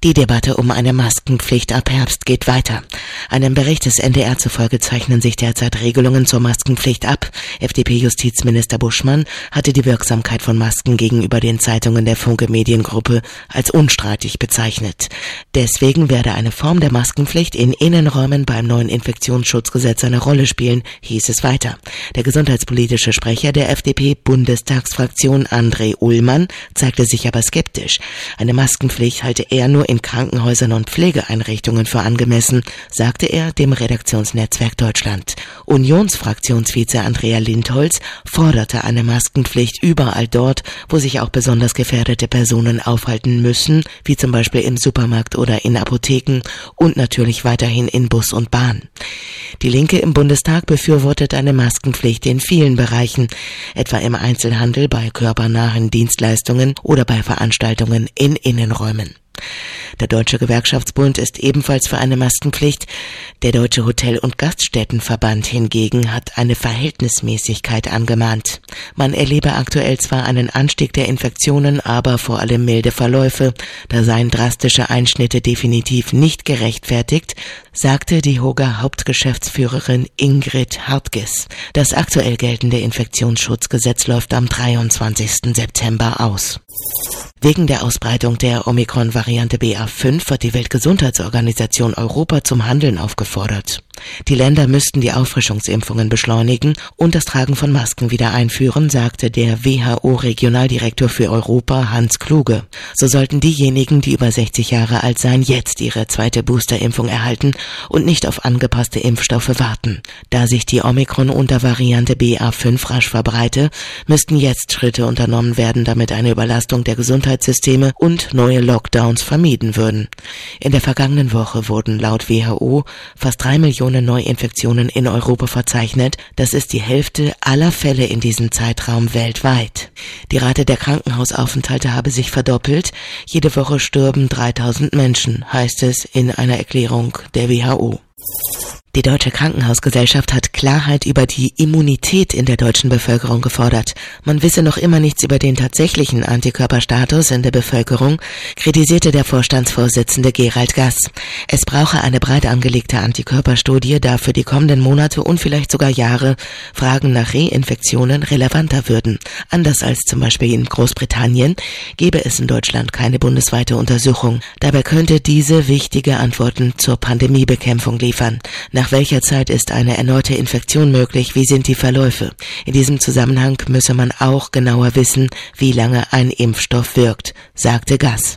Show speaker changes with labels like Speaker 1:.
Speaker 1: Die Debatte um eine Maskenpflicht ab Herbst geht weiter. Einem Bericht des NDR zufolge zeichnen sich derzeit Regelungen zur Maskenpflicht ab. FDP-Justizminister Buschmann hatte die Wirksamkeit von Masken gegenüber den Zeitungen der Funke Mediengruppe als unstreitig bezeichnet. Deswegen werde eine Form der Maskenpflicht in Innenräumen beim neuen Infektionsschutzgesetz eine Rolle spielen, hieß es weiter. Der gesundheitspolitische Sprecher der FDP-Bundestagsfraktion André Ullmann zeigte sich aber skeptisch. Eine Maskenpflicht halte er nur in Krankenhäusern und Pflegeeinrichtungen für angemessen, sagte er dem Redaktionsnetzwerk Deutschland. Unionsfraktionsvize Andrea Lindholz forderte eine Maskenpflicht überall dort, wo sich auch besonders gefährdete Personen aufhalten müssen, wie zum Beispiel im Supermarkt oder in Apotheken und natürlich weiterhin in Bus und Bahn. Die Linke im Bundestag befürwortet eine Maskenpflicht in vielen Bereichen, etwa im Einzelhandel, bei körpernahen Dienstleistungen oder bei Veranstaltungen in Innenräumen. Der Deutsche Gewerkschaftsbund ist ebenfalls für eine Maskenpflicht. Der Deutsche Hotel- und Gaststättenverband hingegen hat eine Verhältnismäßigkeit angemahnt. Man erlebe aktuell zwar einen Anstieg der Infektionen, aber vor allem milde Verläufe. Da seien drastische Einschnitte definitiv nicht gerechtfertigt, sagte die HOGA Hauptgeschäftsführerin Ingrid Hartges. Das aktuell geltende Infektionsschutzgesetz läuft am 23. September aus. Wegen der Ausbreitung der Omikron-Variante BA.5 wird die Weltgesundheitsorganisation Europa zum Handeln aufgefordert. Die Länder müssten die Auffrischungsimpfungen beschleunigen und das Tragen von Masken wieder einführen, sagte der WHO-Regionaldirektor für Europa Hans Kluge. So sollten diejenigen, die über 60 Jahre alt seien, jetzt ihre zweite Boosterimpfung erhalten und nicht auf angepasste Impfstoffe warten. Da sich die Omikron-Untervariante BA.5 rasch verbreite, müssten jetzt Schritte unternommen werden, damit eine Überlastung der Gesundheitssysteme und neue Lockdowns vermieden würden. In der vergangenen Woche wurden laut WHO fast 3 Millionen Neuinfektionen in Europa verzeichnet. Das ist die Hälfte aller Fälle in diesem Zeitraum weltweit. Die Rate der Krankenhausaufenthalte habe sich verdoppelt. Jede Woche stürben 3000 Menschen, heißt es in einer Erklärung der WHO. Die Deutsche Krankenhausgesellschaft hat Klarheit über die Immunität in der deutschen Bevölkerung gefordert. Man wisse noch immer nichts über den tatsächlichen Antikörperstatus in der Bevölkerung, kritisierte der Vorstandsvorsitzende Gerald Gass. Es brauche eine breit angelegte Antikörperstudie, da für die kommenden Monate und vielleicht sogar Jahre Fragen nach Reinfektionen relevanter würden. Anders als zum Beispiel in Großbritannien gäbe es in Deutschland keine bundesweite Untersuchung. Dabei könnte diese wichtige Antworten zur Pandemiebekämpfung liefern. Nach welcher Zeit ist eine erneute Infektion möglich? Wie sind die Verläufe? In diesem Zusammenhang müsse man auch genauer wissen, wie lange ein Impfstoff wirkt, sagte Gass.